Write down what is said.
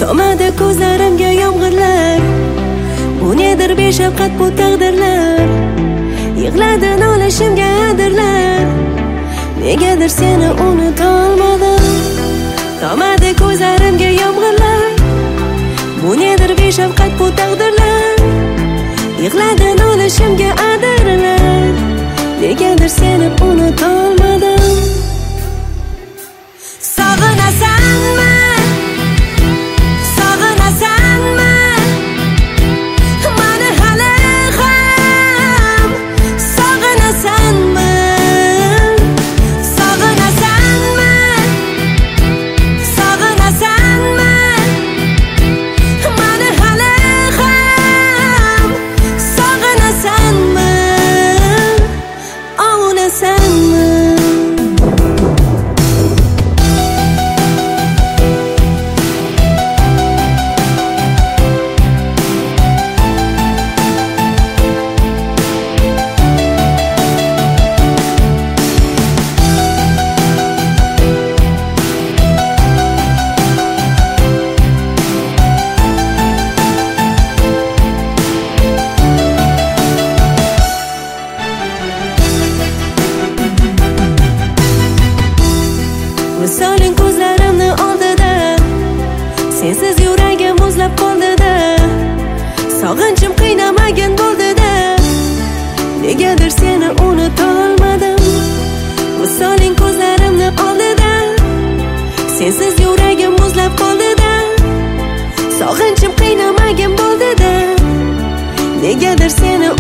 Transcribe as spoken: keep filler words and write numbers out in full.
Tomadi ko'zlarimga yomg'irlar, bu nedir beshafqat bu taqdirlar. Yig'ladi nolishimga adirlar, negadir seni unutolmadim. Tomadi ko'zlarimga yomg'irlar, bu nedir beshafqat bu taqdirlar. Yig'ladi nolishimga adirlar, negadir seni unutolmadim. Sog'inasanmi? Sog'inasanmi? Mani hali ham sog'inasanmi? Sog'inasanmi? Sog'inasanmi? Mani hali ham sog'inasanmi? Ovunasanmi? Misoling ko'zlarimni oldida, sensiz yuragim muzlab qoldida. Sog'inchim qiynamagin bo'ldida, negadir seni unutolmadim. Misoling ko'zlarimni oldida, sensiz yuragim muzlab qoldida. Sog'inchim qiynamagin bo'ldida, negadir seni